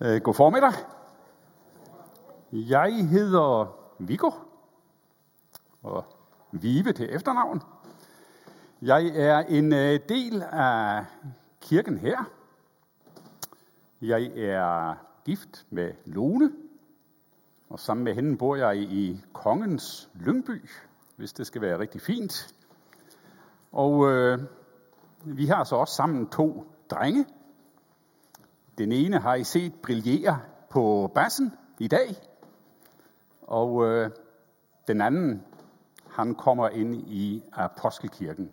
God formiddag. Jeg hedder Viggo, og Vive til efternavn. Jeg er en del af kirken her. Jeg er gift med Lone, og sammen med hende bor jeg i Kongens Lyngby, hvis det skal være rigtig fint. Og vi har så også sammen 2 drenge. Den ene har I set brillere på bassen i dag, og den anden, han kommer ind i Apostelkirken.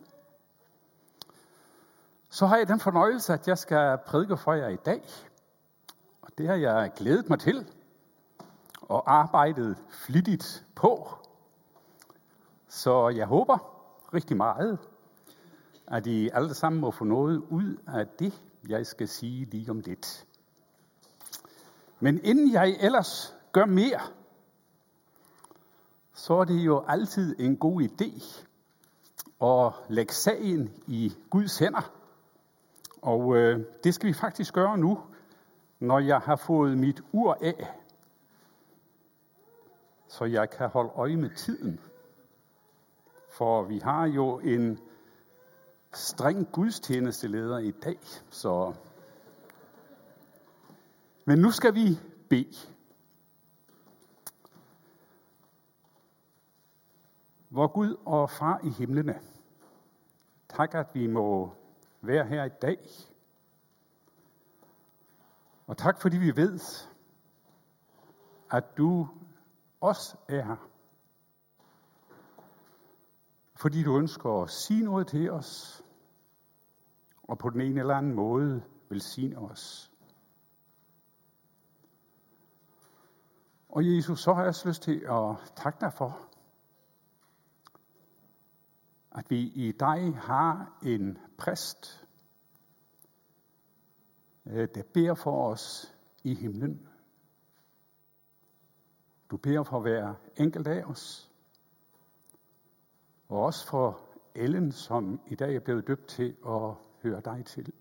Så har jeg den fornøjelse, at jeg skal prædike for jer i dag, og det har jeg glædet mig til og arbejdet flittigt på. Så jeg håber rigtig meget, at I alle sammen må få noget ud af det, jeg skal sige lige om lidt. Men inden jeg ellers gør mere, så er det jo altid en god idé at lægge sagen i Guds hænder. Og det skal vi faktisk gøre nu, når jeg har fået mit ur af, så jeg kan holde øje med tiden. For vi har jo en streng gudstjenesteleder i dag, så. Men nu skal vi bede. Vor Gud og Far i himlene, tak at vi må være her i dag. Og tak fordi vi ved, at du også er her. Fordi du ønsker at sige noget til os, og på den ene eller anden måde velsigne os. Og Jesus, så har jeg også lyst til at takke dig for, at vi i dig har en præst, der beder for os i himlen. Du beder for hver enkelt af os, og også for Ellen, som i dag er blevet døbt til at høre dig til.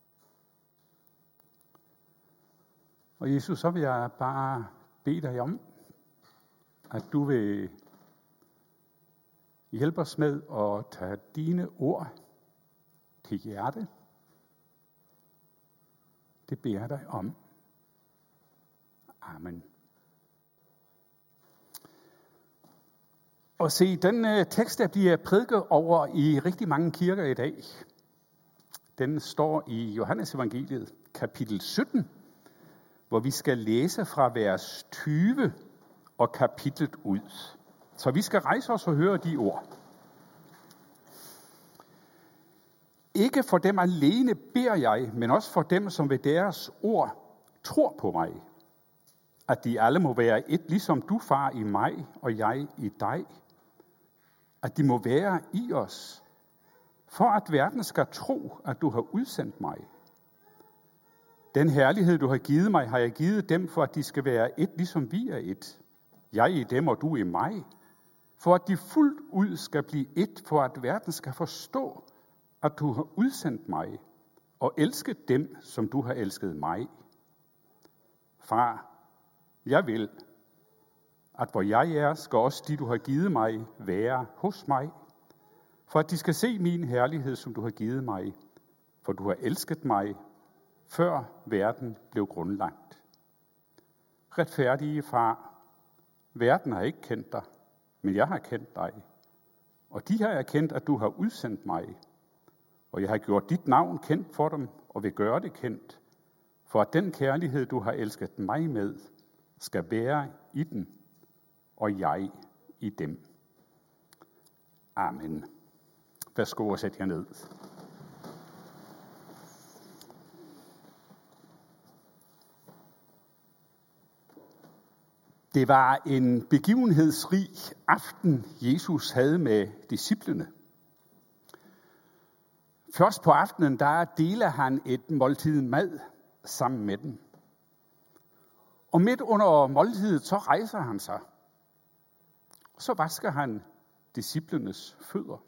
Og Jesus, så vil jeg bare bede dig om, at du vil hjælpe os med at tage dine ord til hjerte. Det beder jeg dig om. Amen. Og se, den tekst, der bliver prædiket over i rigtig mange kirker i dag, den står i Johannes evangeliet, kapitel 17, hvor vi skal læse fra vers 20 og kapitlet ud. Så vi skal rejse os og høre de ord. Ikke for dem alene beder jeg, men også for dem, som ved deres ord tror på mig, at de alle må være et, ligesom du, far, i mig og jeg i dig. At de må være i os, for at verden skal tro, at du har udsendt mig. Den herlighed, du har givet mig, har jeg givet dem, for at de skal være et, ligesom vi er et. Jeg i dem, og du i mig. For at de fuldt ud skal blive et, for at verden skal forstå, at du har udsendt mig, og elsket dem, som du har elsket mig. Far, jeg vil, at hvor jeg er, skal også de, du har givet mig, være hos mig, for at de skal se min herlighed, som du har givet mig, for du har elsket mig, før verden blev grundlagt. Retfærdige far, verden har ikke kendt dig, men jeg har kendt dig, og de har erkendt, at du har udsendt mig, og jeg har gjort dit navn kendt for dem, og vil gøre det kendt, for at den kærlighed, du har elsket mig med, skal være i den, og jeg i dem. Amen. Værsgo og sæt jer ned. Det var en begivenhedsrig aften, Jesus havde med disciplene. Først på aftenen, der deler han et måltid mad sammen med dem. Og midt under måltidet, så rejser han sig. Så vasker han disciplenes fødder.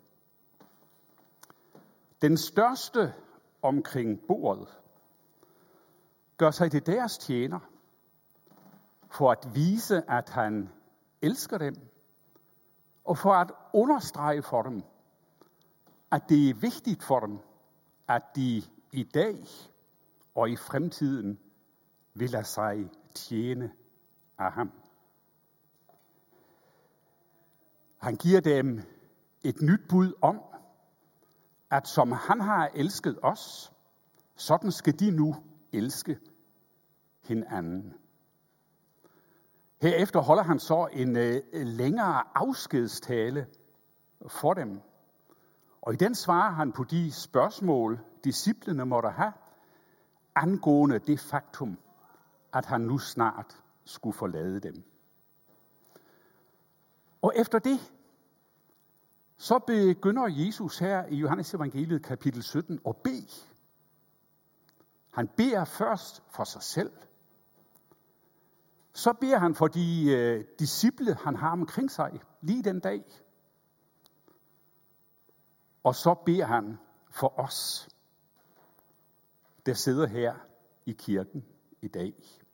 Den største omkring bordet gør sig til deres tjener, for at vise, at han elsker dem, og for at understrege for dem, at det er vigtigt for dem, at de i dag og i fremtiden vil lade sig tjene af ham. Han giver dem et nyt bud om, at som han har elsket os, sådan skal de nu elske hinanden. Herefter holder han så en længere afskedstale for dem. Og i den svarer han på de spørgsmål, disciplene måtte have, angående det faktum, at han nu snart skulle forlade dem. Og efter det, så begynder Jesus her i Johannes evangeliet kapitel 17 at bede. Han beder først for sig selv. Så beder han for de disciple, han har omkring sig lige den dag. Og så beder han for os, der sidder her i kirken i dag.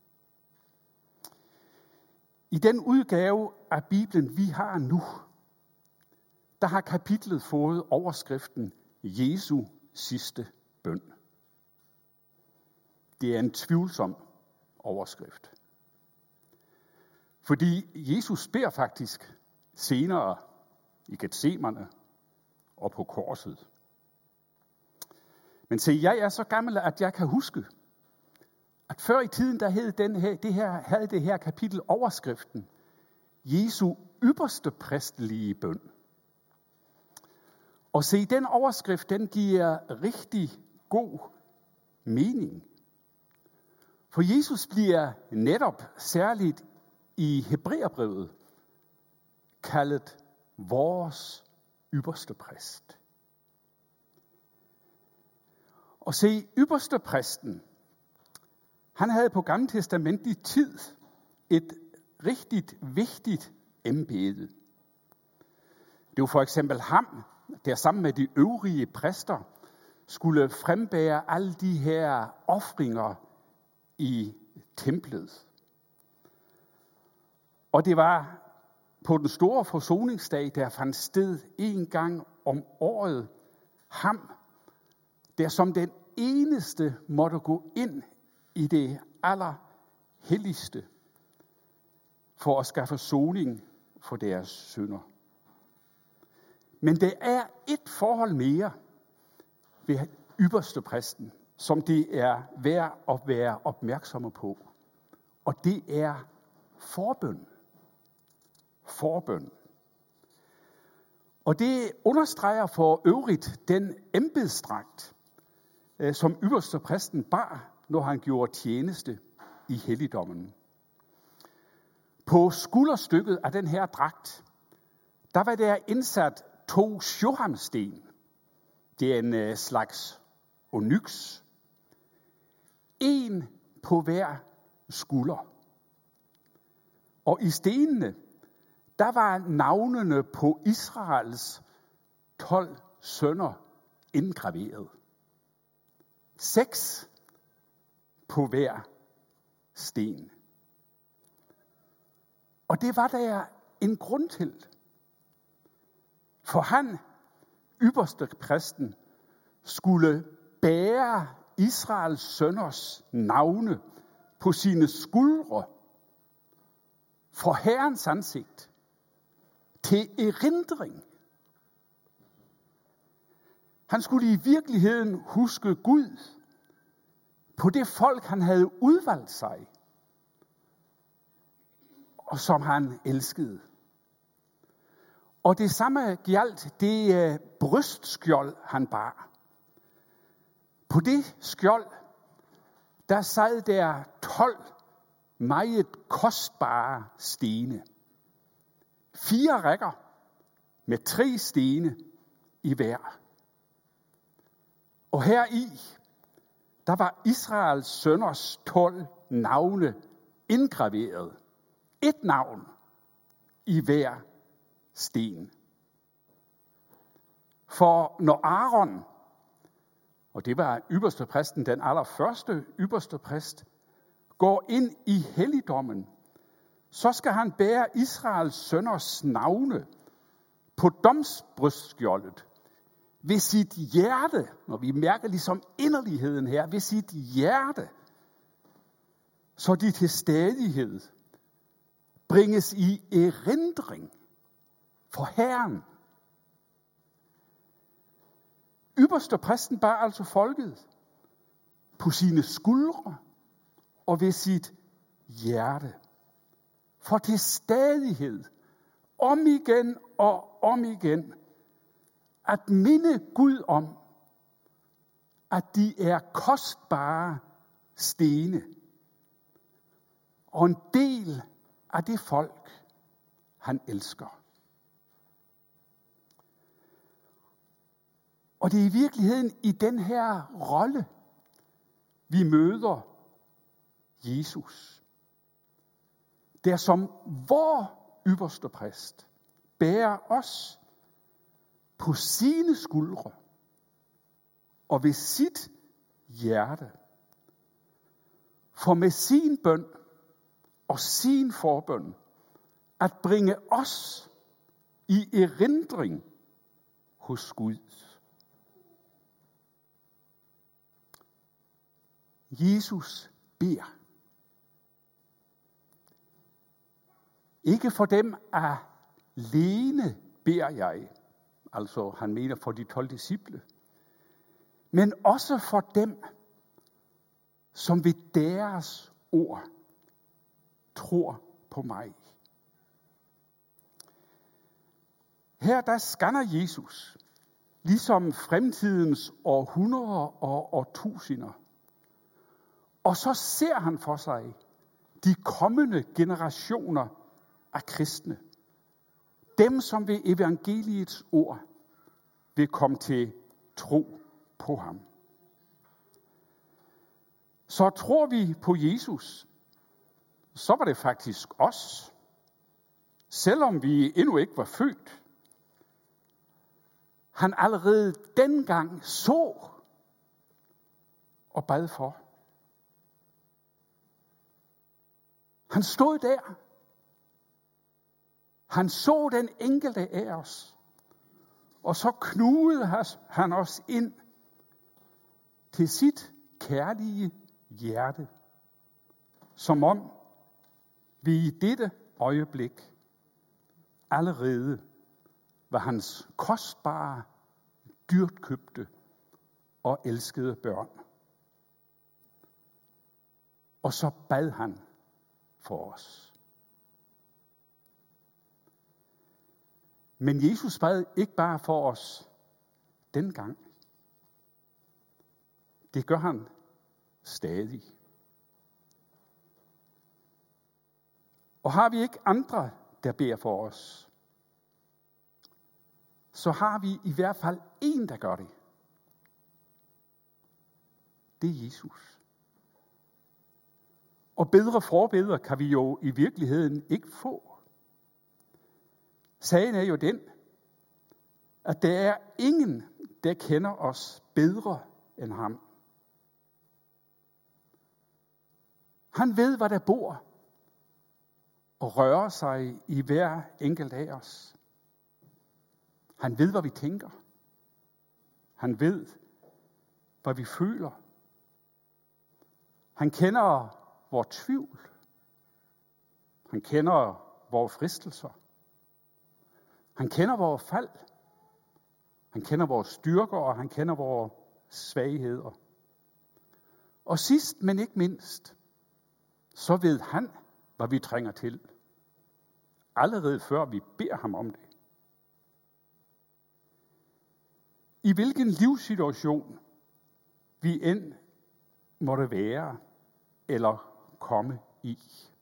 I den udgave af Bibelen, vi har nu, der har kapitlet fået overskriften Jesu sidste bøn. Det er en tvivlsom overskrift. Fordi Jesus beder faktisk senere i Getsemane og på korset. Men se, jeg er så gammel, at jeg kan huske, at før i tiden, der havde det her kapitel overskriften Jesu ypperste præstelige bøn. Og se, den overskrift, den giver rigtig god mening. For Jesus bliver netop særligt i Hebræerbrevet kaldet vores ypperste præst. Og se, ypperste præsten, han havde på Gamle Testamentlig tid et rigtig vigtigt embede. Det var for eksempel ham, der sammen med de øvrige præster skulle frembære alle de her ofringer i templet. Og det var på den store forsoningsdag, der fandt sted en gang om året, ham, der som den eneste måtte gå ind i det allerhelligste for at skaffe soning for deres synder. Men der er et forhold mere ved ypperste præsten, som det er værd at være opmærksomme på. Og det er forbøn. Forbøn. Og det understreger for øvrigt den embedsdragt, som ypperste præsten bar, når han gjorde tjeneste i helligdommen. På skulderstykket af den her dragt, der var der indsat 2 shohamsten. Det er en slags onyx. En på hver skulder. Og i stenene, der var navnene på Israels 12 sønner indgraveret. 6 på hver sten. Og det var der en grund til. For han, ypperste præsten, skulle bære Israels sønners navne på sine skuldre for Herrens ansigt til erindring. Han skulle i virkeligheden huske Gud på det folk, han havde udvalgt sig, og som han elskede. Og det samme gjaldt det brystskjold, han bar. På det skjold, der sad der 12 meget kostbare stene. 4 rækker med 3 stene i hver. Og heri, der var Israels sønners 12 navne indgraveret. 1 navn i hver sten. For når Aaron, og det var ypperste præsten, den allerførste ypperste præst, går ind i helligdommen, så skal han bære Israels sønners navne på domsbrystskjoldet ved sit hjerte, når vi mærker ligesom inderligheden her, ved sit hjerte, så de til stadighed bringes i erindring for Herren. Ypperstepræsten bar altså folket på sine skuldre og ved sit hjerte, for til stadighed, om igen og om igen, at minde Gud om, at de er kostbare stene og en del af det folk, han elsker. Og det er i virkeligheden i den her rolle, vi møder Jesus, der som vor ypperstepræst bærer os på sine skuldre og ved sit hjerte, for med sin bøn og sin forbøn at bringe os i erindring hos Gud. Jesus beder. Ikke for dem alene beder jeg, altså han mener for de 12 disciple, men også for dem, som ved deres ord tror på mig. Her der skanner Jesus, ligesom fremtidens århundreder og årtusinder, og så ser han for sig de kommende generationer af kristne. Dem, som ved evangeliets ord vil komme til tro på ham. Så tror vi på Jesus, så var det faktisk os. Selvom vi endnu ikke var født. Han allerede dengang så og bad for. Han stod der. Han så den enkelte af os. Og så knugede han os ind til sit kærlige hjerte. Som om vi i dette øjeblik allerede var hans kostbare, dyrtkøbte og elskede børn. Og så bad han for os. Men Jesus bad ikke bare for os dengang. Det gør han stadig. Og har vi ikke andre, der beder for os, så har vi i hvert fald en, der gør det. Det er Jesus. Og bedre forbeder kan vi jo i virkeligheden ikke få. Sagen er jo den, at der er ingen, der kender os bedre end ham. Han ved, hvad der bor og rører sig i hver enkelt af os. Han ved, hvad vi tænker. Han ved, hvad vi føler. Han kender vores tvivl. Han kender vores fristelser. Han kender vores fald. Han kender vores styrker, og han kender vores svagheder. Og sidst, men ikke mindst, så ved han, hvad vi trænger til. Allerede før vi beder ham om det. I hvilken livssituation vi end måtte være eller komme i,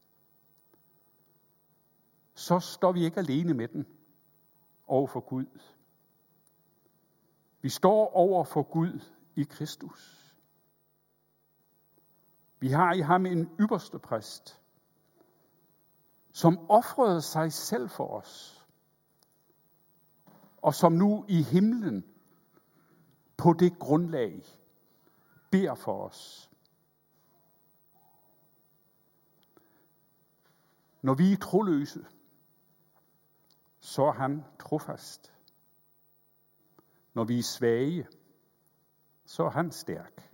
så står vi ikke alene med den over for Gud. Vi står over for Gud i Kristus. Vi har i ham en ypperstepræst, som ofrede sig selv for os, og som nu i himlen på det grundlag beder for os. Når vi er troløse, så er han trofast. Når vi er svage, så er han stærk.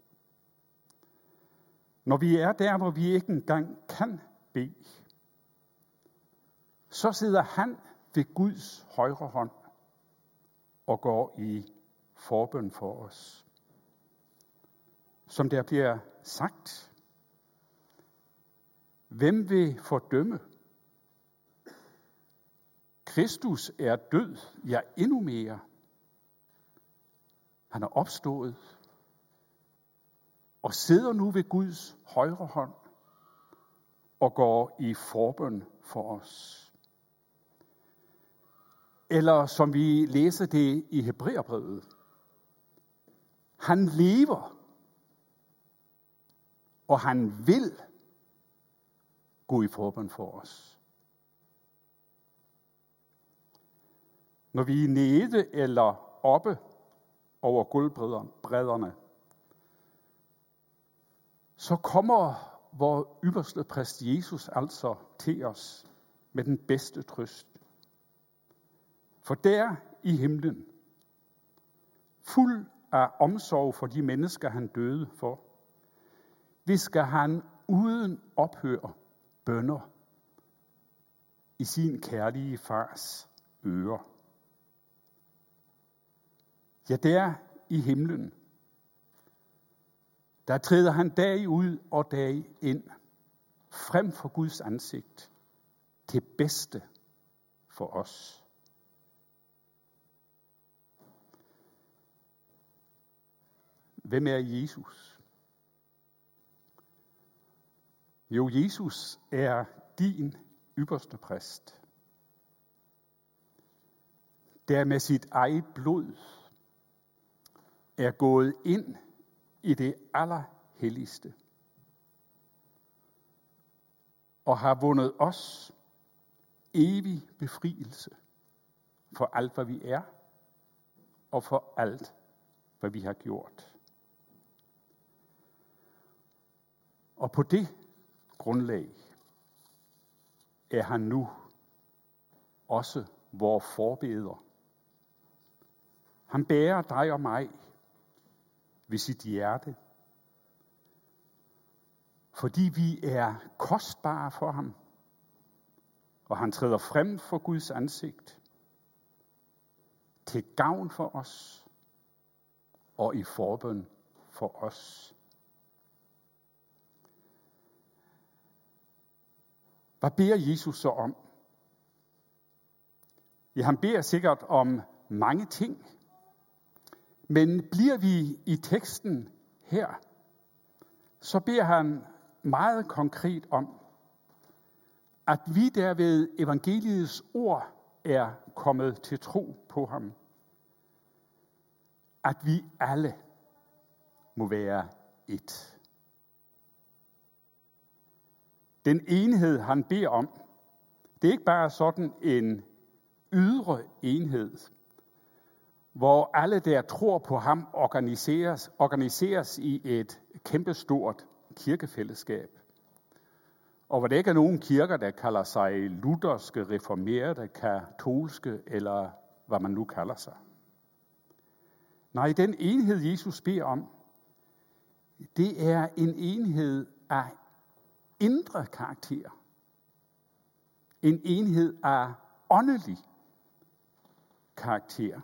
Når vi er der, hvor vi ikke engang kan bede, så sidder han ved Guds højre hånd og går i forbøn for os. Som der bliver sagt, hvem vil fordømme? Kristus er død, ja endnu mere. Han er opstået og sidder nu ved Guds højre hånd og går i forbøn for os. Eller som vi læser det i Hebræerbrevet, han lever, og han vil gå i forbøn for os. Når vi er nede eller oppe over gulvbrædderne, så kommer vor ypperste præst Jesus altså til os med den bedste trøst. For der i himlen, fuld af omsorg for de mennesker, han døde for, visker han uden ophør bønner i sin kærlige fars ører. Ja, der i himlen, der træder han dag ud og dag ind, frem for Guds ansigt, til bedste for os. Hvem er Jesus? Jo, Jesus er din ypperste præst, der med sit eget blod er gået ind i det allerhelligste og har vundet os evig befrielse for alt, hvad vi er, og for alt, hvad vi har gjort. Og på det grundlag er han nu også vor forbeder. Han bærer dig og mig ved sit hjerte, fordi vi er kostbare for ham, og han træder frem for Guds ansigt, til gavn for os og i forbøn for os. Hvad beder Jesus så om? Ja, han beder sikkert om mange ting. Men bliver vi i teksten her, så beder han meget konkret om, at vi der ved evangeliets ord er kommet til tro på ham. At vi alle må være ét. Den enhed, han beder om, det er ikke bare sådan en ydre enhed, hvor alle, der tror på ham, organiseres i et kæmpestort kirkefællesskab. Og hvor der ikke er nogen kirker, der kalder sig lutherske, reformerede, katolske, eller hvad man nu kalder sig. Nej, den enhed, Jesus beder om, det er en enhed af indre karakter. En enhed af åndelig karakter.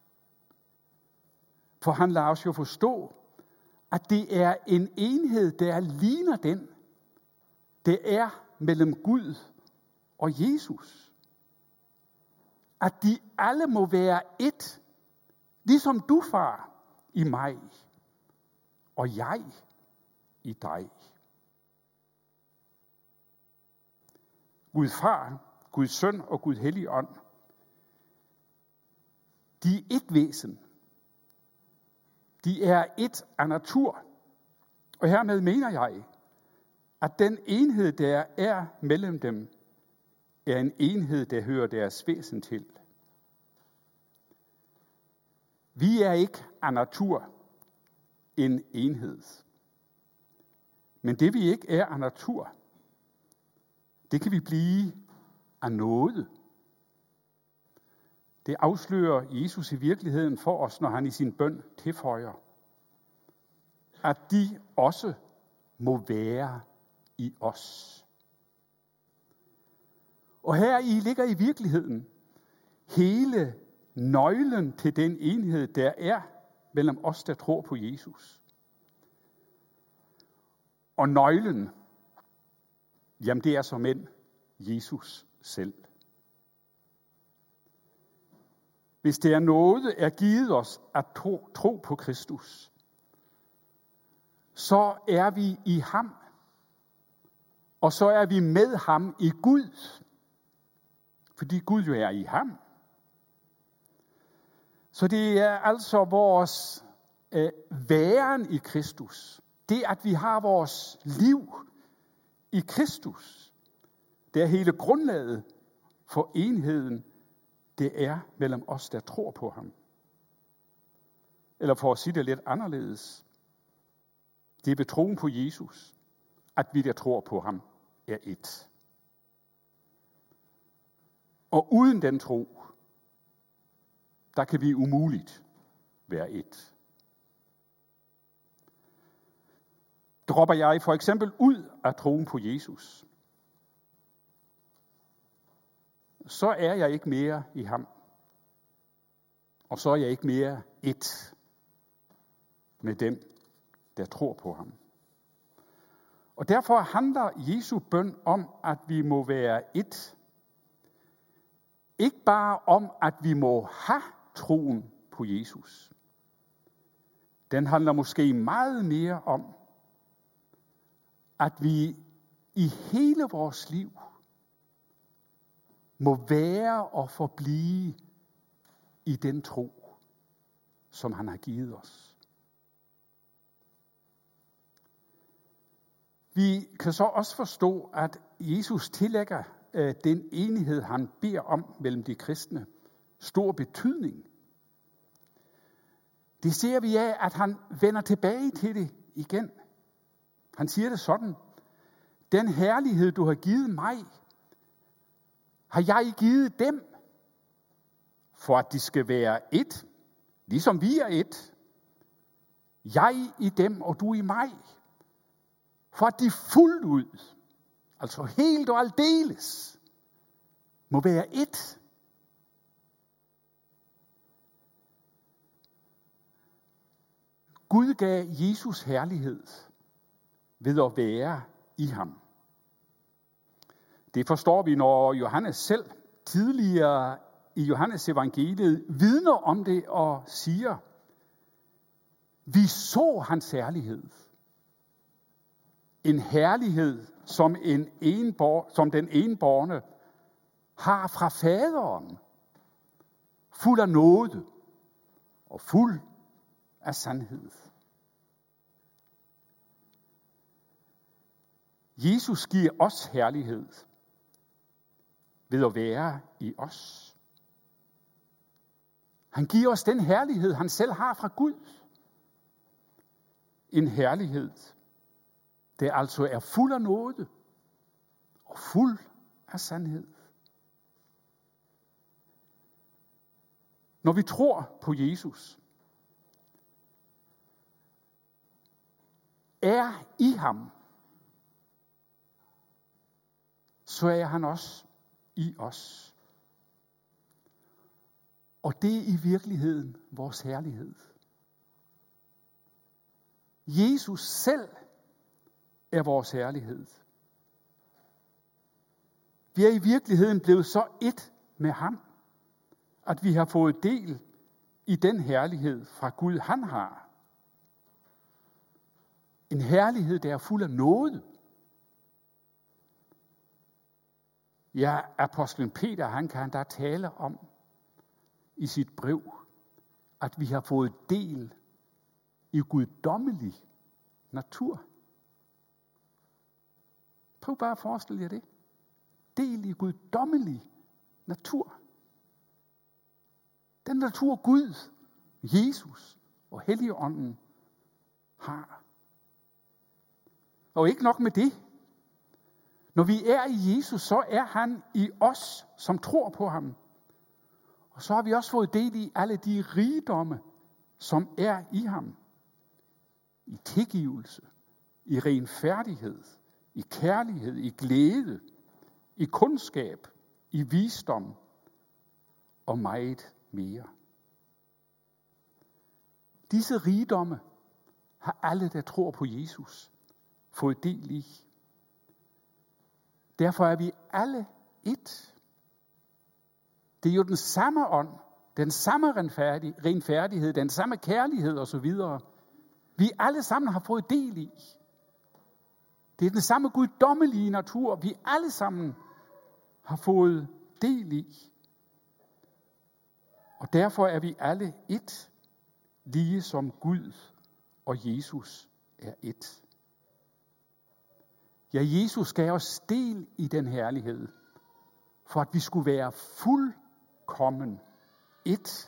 For han lader os jo forstå, at det er en enhed, der ligner den, det er mellem Gud og Jesus. At de alle må være ét, ligesom du, far, i mig, og jeg i dig. Gud far, Guds søn og Gud hellige ånd, de er ét væsen. De er ét af natur. Og hermed mener jeg, at den enhed, der er mellem dem, er en enhed, der hører deres væsen til. Vi er ikke af natur en enhed. Men det vi ikke er af natur, Det kan vi blive af nåde. Det afslører Jesus i virkeligheden for os, når han i sin bøn tilføjer, at de også må være i os. Og her i ligger i virkeligheden hele nøglen til den enhed, der er mellem os, der tror på Jesus. Og nøglen, jamen det er såmænd Jesus selv. Hvis det er noget, er givet os at tro på Kristus, så er vi i ham, og så er vi med ham i Gud, fordi Gud jo er i ham. Så det er altså vores væren i Kristus. Det, at vi har vores liv i Kristus, det er hele grundlaget for enheden, det er mellem os, der tror på ham. Eller for at sige det lidt anderledes, det er ved troen på Jesus, at vi, der tror på ham, er ét. Og uden den tro, der kan vi umuligt være ét. Dropper jeg for eksempel ud af troen på Jesus, så er jeg ikke mere i ham. Og så er jeg ikke mere ét med dem, der tror på ham. Og derfor handler Jesu bøn om, at vi må være ét. Ikke bare om, at vi må have troen på Jesus. Den handler måske meget mere om, at vi i hele vores liv må være og forblive i den tro, som han har givet os. Vi kan så også forstå, at Jesus tillægger den enighed, han beder om mellem de kristne, stor betydning. Det ser vi af, at han vender tilbage til det igen. Han siger det sådan: den herlighed, du har givet mig, har jeg givet dem, for at de skal være ét, ligesom vi er ét. Jeg i dem, og du i mig. For at de fuldt ud, altså helt og aldeles, må være ét. Gud gav Jesus herlighed ved at være i ham. Det forstår vi, når Johannes selv tidligere i Johannes evangeliet vidner om det og siger, vi så hans herlighed. En herlighed, som den enbårne har fra faderen, fuld af nåde og fuld af sandhed. Jesus giver os herlighed ved at være i os. Han giver os den herlighed, han selv har fra Gud. En herlighed, der altså er fuld af nåde og fuld af sandhed. Når vi tror på Jesus, er i ham, så er han også i os. Og det er i virkeligheden vores herlighed. Jesus selv er vores herlighed. Vi er i virkeligheden blevet så ét med ham, at vi har fået del i den herlighed fra Gud, han har. En herlighed, der er fuld af nåde. Ja, apostlen Peter, han kan da tale om i sit brev, at vi har fået del i guddommelig natur. Prøv bare at forestille jer det. Del i guddommelig natur. Den natur Gud, Jesus og Helligånden har. Og ikke nok med det. Når vi er i Jesus, så er han i os, som tror på ham. Og så har vi også fået del i alle de rigdomme, som er i ham. I tilgivelse, i renfærdighed, i kærlighed, i glæde, i kundskab, i visdom og meget mere. Disse rigdomme har alle, der tror på Jesus, fået del i. Derfor er vi alle ét. Det er jo den samme ånd, den samme renfærdighed, den samme kærlighed osv. Vi alle sammen har fået del i. Det er den samme guddommelige natur, vi alle sammen har fået del i. Og derfor er vi alle ét, lige som Gud og Jesus er ét. Ja, Jesus gav os del i den herlighed, for at vi skulle være fuldkommen ét.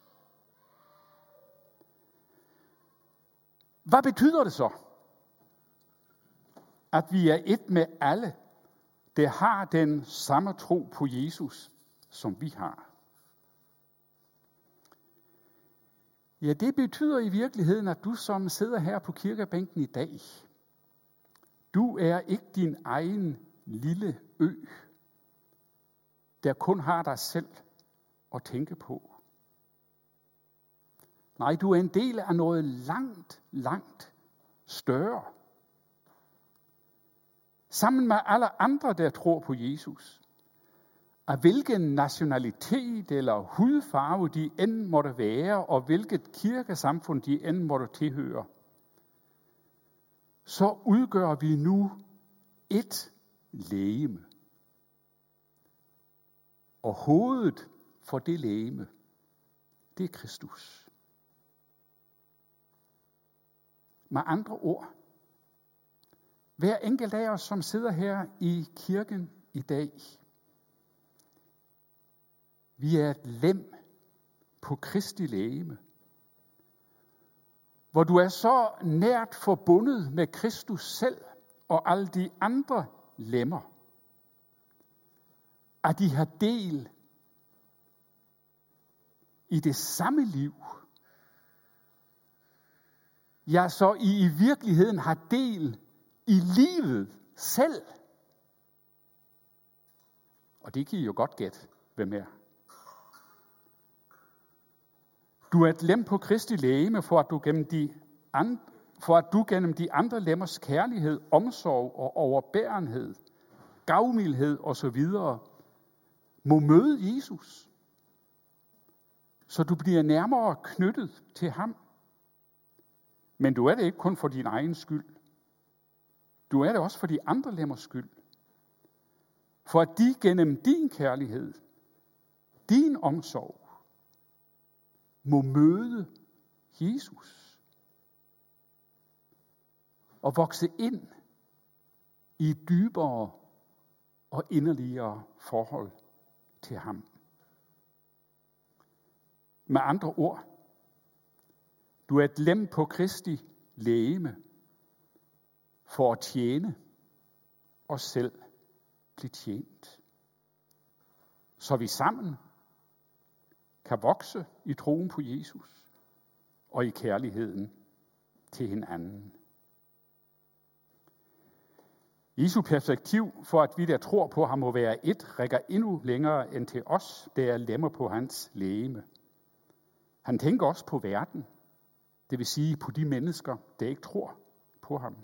Hvad betyder det så, at vi er ét med alle, der har den samme tro på Jesus, som vi har? Ja, det betyder i virkeligheden, at du som sidder her på kirkebænken i dag, du er ikke din egen lille ø, der kun har dig selv at tænke på. Nej, du er en del af noget langt, langt større. Sammen med alle andre, der tror på Jesus, af hvilken nationalitet eller hudfarve de end måtte være, og hvilket kirkesamfund de end måtte tilhøre, så udgør vi nu et legeme. Og hovedet for det legeme, det er Kristus. Med andre ord, hver enkelt af os, som sidder her i kirken i dag, vi er et lem på Kristi legeme, hvor du er så nært forbundet med Kristus selv og alle de andre lemmer, at de har del i det samme liv. Ja, så I virkeligheden har del i livet selv. Og det kan I jo godt gætte, hvem er. Du er et lem på Kristi legeme, for at du gennem de andre lemmers kærlighed, omsorg og overbærenhed, gavmildhed osv. må møde Jesus, så du bliver nærmere knyttet til ham. Men du er det ikke kun for din egen skyld. Du er det også for de andre lemmers skyld. For at de gennem din kærlighed, din omsorg, må møde Jesus og vokse ind i et dybere og inderligere forhold til ham. Med andre ord, du er et lem på Kristi legeme for at tjene og selv blive tjent. Så vi sammen kan vokse i troen på Jesus og i kærligheden til hinanden. Jesu perspektiv for, at vi der tror på ham må være ét, rækker endnu længere end til os, der er lemmer på hans legeme. Han tænker også på verden, det vil sige på de mennesker, der ikke tror på ham.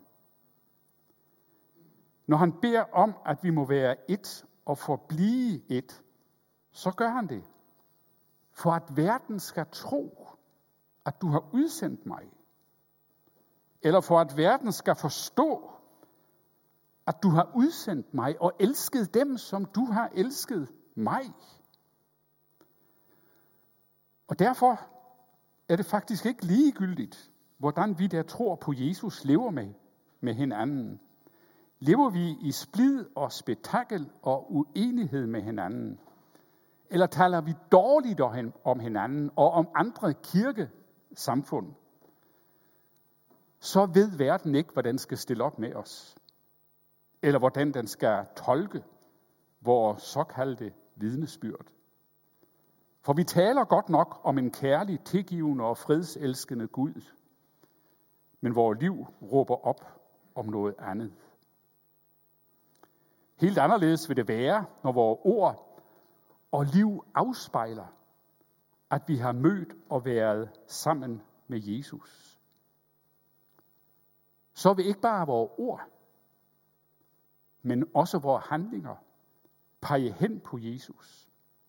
Når han beder om, at vi må være ét og forblive ét, så gør han det, for at verden skal tro, at du har udsendt mig. Eller for at verden skal forstå, at du har udsendt mig og elsket dem, som du har elsket mig. Og derfor er det faktisk ikke ligegyldigt, hvordan vi der tror på Jesus lever med hinanden. Lever vi i splid og spektakel og uenighed med hinanden? Eller taler vi dårligt om hinanden og om andre kirkesamfund? Så ved verden ikke, hvad den skal stille op med os. eller hvordan den skal tolke vores såkaldte vidnesbyrd. For vi taler godt nok om en kærlig, tilgivende og fredselskende Gud, men vores liv råber op om noget andet. Helt anderledes vil det være, når vores ord og liv afspejler, at vi har mødt og været sammen med Jesus. Så vil ikke bare vores ord, men også vores handlinger pege hen på Jesus.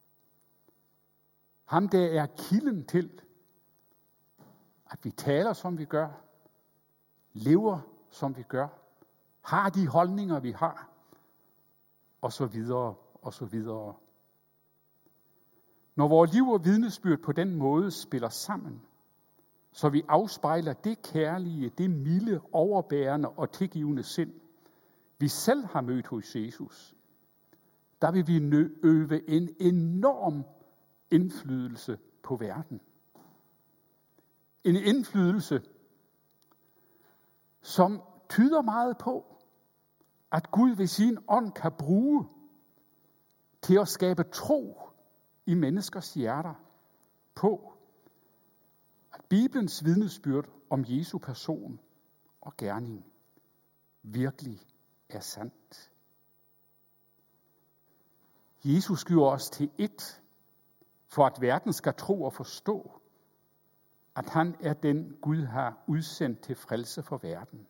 Ham, der er kilden til, at vi taler, som vi gør, lever, som vi gør, har de holdninger, vi har, og så videre, og så videre. Når vores liv og vidnesbyrd på den måde spiller sammen, så vi afspejler det kærlige, det milde, overbærende og tilgivende sind, vi selv har mødt hos Jesus, der vil vi øve en enorm indflydelse på verden. En indflydelse, som tyder meget på, at Gud ved sin ånd kan bruge til at skabe tro i menneskers hjerter på, at Bibelens vidnesbyrd om Jesu person og gerning virkelig er sandt. Jesus gjorde os til ét, for at verden skal tro og forstå, at han er den Gud har udsendt til frelse for verden.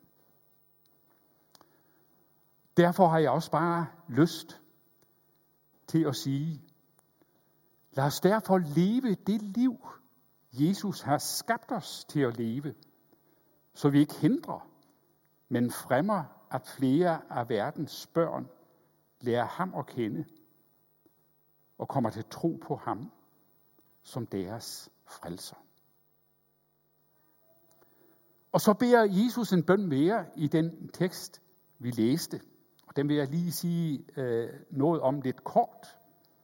Derfor har jeg også bare lyst til at sige, lad os derfor leve det liv, Jesus har skabt os til at leve, så vi ikke hindrer, men fremmer, at flere af verdens børn lærer ham at kende og kommer til tro på ham som deres frelser. Og så beder Jesus en bøn mere i den tekst, vi læste. Og den vil jeg lige sige noget om lidt kort.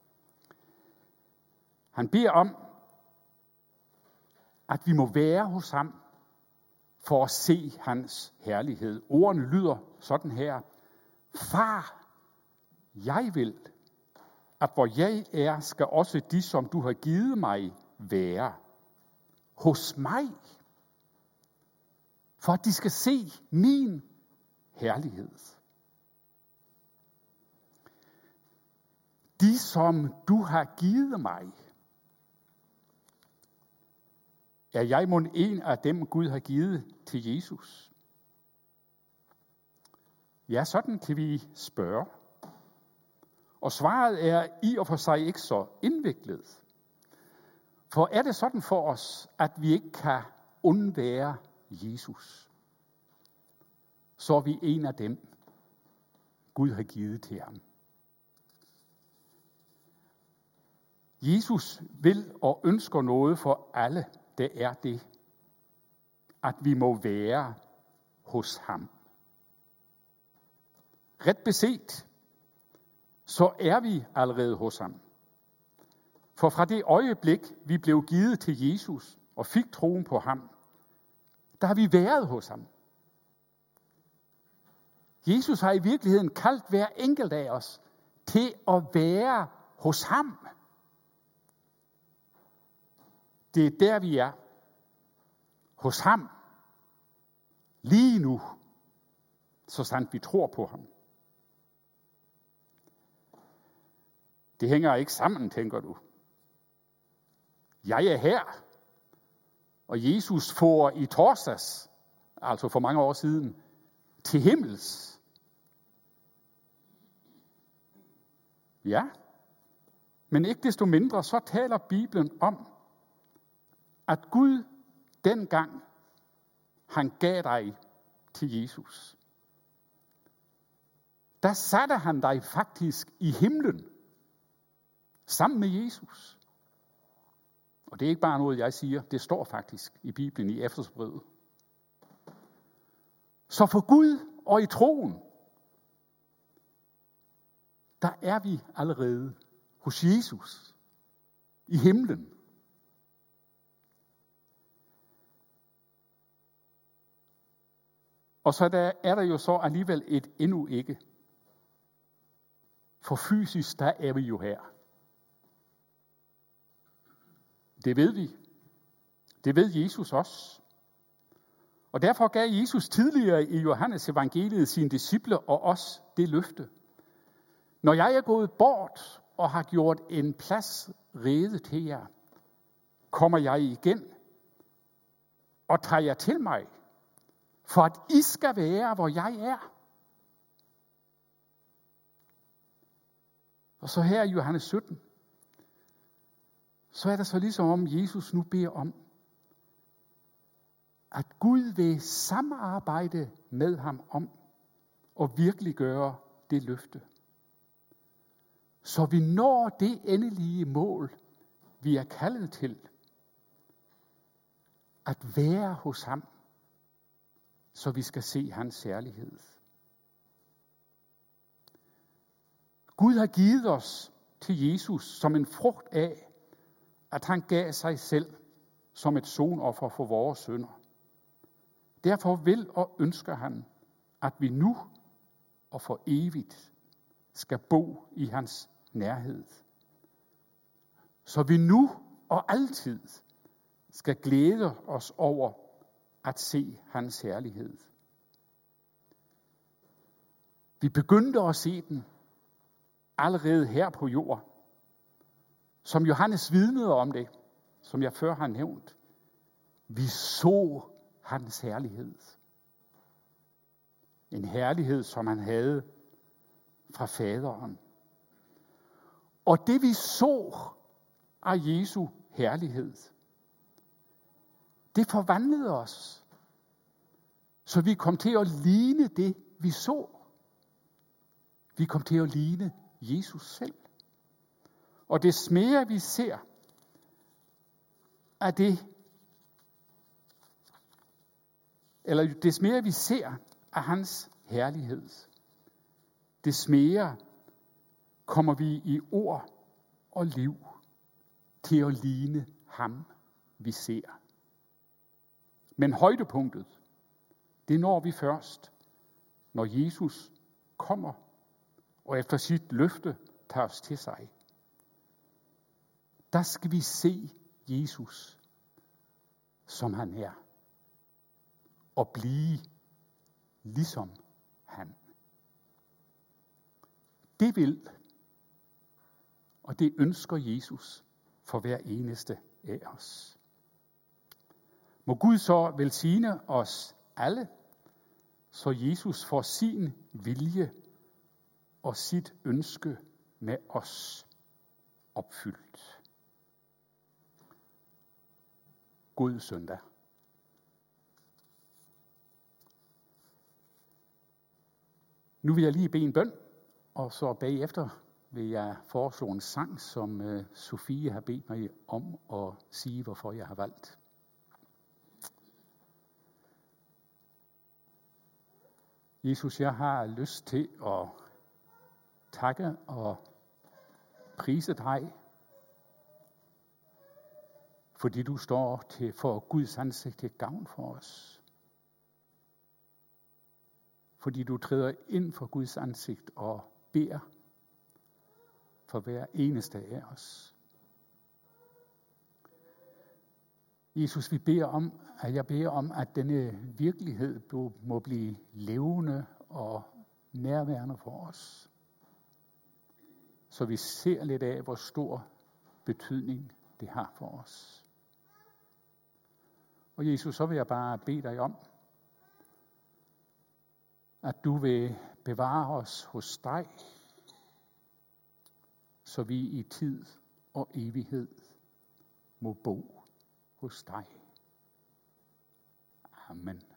Han beder om, at vi må være hos ham for at se hans herlighed. Ordene lyder sådan her: Far, jeg vil, at hvor jeg er, skal også de, som du har givet mig, være hos mig, for at de skal se min herlighed. De, som du har givet mig, er jeg mon en af dem, Gud har givet til Jesus? Ja, sådan kan vi spørge. Og svaret er i og for sig ikke så indviklet. For er det sådan for os, at vi ikke kan undvære Jesus, så er vi en af dem, Gud har givet til ham. Jesus vil og ønsker noget for alle, det er det, at vi må være hos ham. Ret beset, så er vi allerede hos ham. For fra det øjeblik, vi blev givet til Jesus og fik troen på ham, der har vi været hos ham. Jesus har i virkeligheden kaldt hver enkelt af os til at være hos ham. Det er der, vi er. Hos ham. Lige nu. Så sandt vi tror på ham. Det hænger ikke sammen, tænker du. Jeg er her. Og Jesus får i torsdags, altså for mange år siden, til himmels. Ja, men ikke desto mindre, så taler Bibelen om, at Gud dengang, han gav dig til Jesus, der satte han dig faktisk i himlen, sammen med Jesus. Og det er ikke bare noget, jeg siger, det står faktisk i Bibelen i Efeserbrevet. Så for Gud og i troen, der er vi allerede hos Jesus i himlen. Og så er der jo så alligevel et endnu ikke. For fysisk, der er vi jo her. Det ved vi. Det ved Jesus også. Og derfor gav Jesus tidligere i Johannes evangeliet sine disciple og os det løfte. Når jeg er gået bort og har gjort en plads rede til jer, kommer jeg igen og tager jer til mig, for at I skal være, hvor jeg er. Og så her i Johannes 17, så er det så ligesom om Jesus nu beder om, at Gud vil samarbejde med ham om og virkelig gøre det løfte. Så vi når det endelige mål, vi er kaldet til. At være hos ham, så vi skal se hans særlighed. Gud har givet os til Jesus som en frugt af, at han gav sig selv som et sonoffer for vores synder. Derfor vil og ønsker han, at vi nu og for evigt skal bo i hans nærhed. Så vi nu og altid skal glæde os over at se hans herlighed. Vi begyndte at se den allerede her på jord. Som Johannes vidnede om det, som jeg før har nævnt. Vi så hans herlighed. En herlighed, som han havde fra faderen. Og det vi så af Jesu herlighed, det forvandlede os, så vi kom til at ligne det, vi så. Vi kom til at ligne Jesus selv. Og des mere vi ser af det, eller des mere vi ser af hans herlighed, des mere kommer vi i ord og liv til at ligne ham, vi ser. Men højdepunktet, det når vi først, når Jesus kommer og efter sit løfte tager os til sig. Der skal vi se Jesus, som han er, og blive ligesom han. Det vil, og det ønsker Jesus for hver eneste af os. Må Gud så velsigne os alle, så Jesus får sin vilje og sit ønske med os opfyldt. God søndag. Nu vil jeg lige bede en bøn, og så bagefter vil jeg foreslå en sang, som Sofie har bedt mig om at sige, hvorfor jeg har valgt. Jesus, jeg har lyst til at takke og prise dig, fordi du står til for Guds ansigt til gavn for os. Fordi du træder ind for Guds ansigt og beder for hver eneste af os. Jesus, jeg beder om, at denne virkelighed må blive levende og nærværende for os. Så vi ser lidt af, hvor stor betydning det har for os. Og Jesus, så vil jeg bare bede dig om, at du vil bevare os hos dig, så vi i tid og evighed må bo hos dig. Amen.